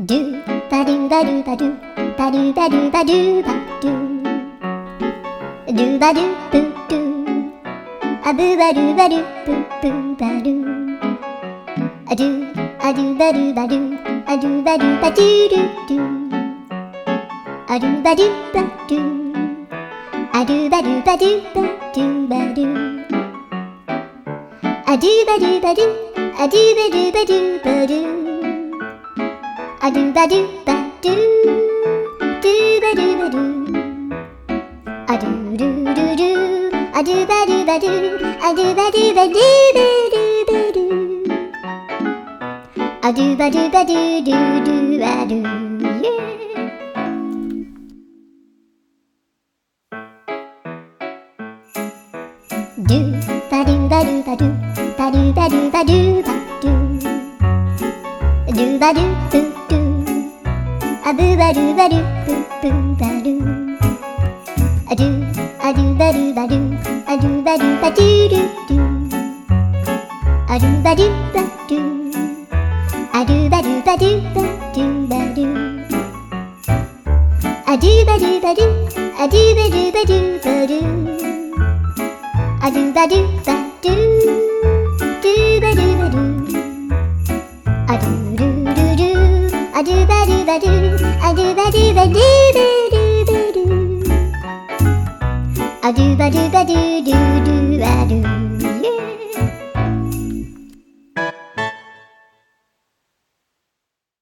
ドゥバドゥバドゥバドゥバドゥバドゥバドゥバドゥドゥバドゥブドゥアブバドゥバドゥブブバドゥアドゥアドゥバドゥバドゥアドゥバドゥバドゥドゥドゥアドゥバドゥバドゥアドゥバドゥバドゥバドゥバドゥアドゥバドゥバドゥアドゥバドゥバドゥバドゥアドゥバドゥバドゥドゥバドゥバドゥアドゥルルルアドゥバドゥバドゥアドゥバドゥバドゥバドゥバドゥアドゥバドゥバドゥドゥドゥアドゥドゥバドゥバドゥバドゥバドゥバドゥバドゥバドゥドゥバドゥブドゥアブバドゥバドゥブブバドゥアドゥアドゥバドゥバドゥアドゥバドゥバドゥドゥドゥアドゥバドゥバドゥアドゥバドゥバドゥバドゥバドゥアドゥバドゥバドゥアドゥバドゥバドゥバドゥアドゥバドゥバドゥドゥバドゥバドゥアドゥルルルアドゥバドゥバドゥアドゥバドゥバドゥ